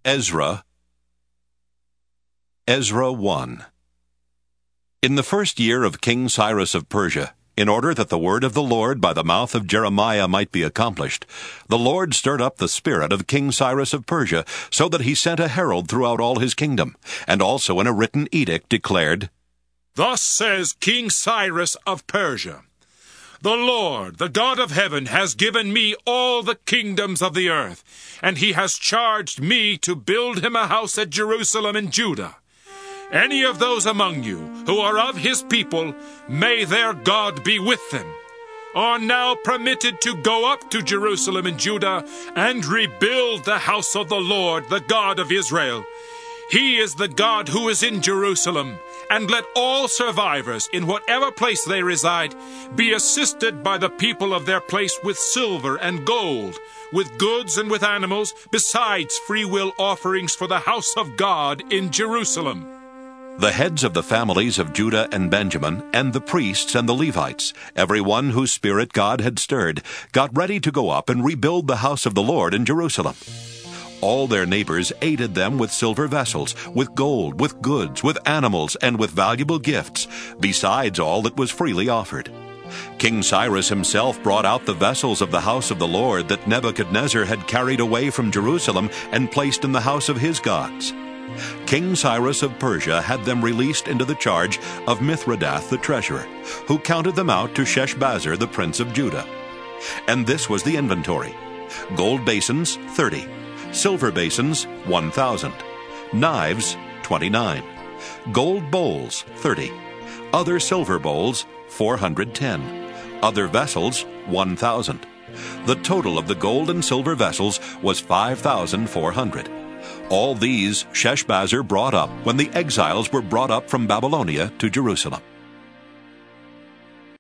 Ezra 1. In the first year of King Cyrus of Persia, in order that the word of the Lord by the mouth of Jeremiah might be accomplished, the Lord stirred up the spirit of King Cyrus of Persia, so that he sent a herald throughout all his kingdom, and also in a written edict declared, Thus says King Cyrus of Persia, The Lord, the God of heaven, has given me all the kingdoms of the earth, and he has charged me to build him a house at Jerusalem in Judah. Any of those among you who are of his people, may their God be with them, are now permitted to go up to Jerusalem in Judah and rebuild the house of the Lord, the God of Israel. He is the God who is in Jerusalem, and let all survivors, in whatever place they reside, be assisted by the people of their place with silver and gold, with goods and with animals, besides free-will offerings for the house of God in Jerusalem. The heads of the families of Judah and Benjamin, and the priests and the Levites, every one whose spirit God had stirred, got ready to go up and rebuild the house of the Lord in Jerusalem. All their neighbors aided them with silver vessels, with gold, with goods, with animals, and with valuable gifts, besides all that was freely offered. King Cyrus himself brought out the vessels of the house of the Lord that Nebuchadnezzar had carried away from Jerusalem and placed in the house of his gods. King Cyrus of Persia had them released into the charge of Mithredath the treasurer, who counted them out to Sheshbazzar the prince of Judah. And this was the inventory: gold basins 30, silver basins 1,000, knives 29, gold bowls 30, other silver bowls 410, other vessels 1,000. The total of the gold and silver vessels was 5,400. All these Sheshbazzar brought up when the exiles were brought up from Babylonia to Jerusalem.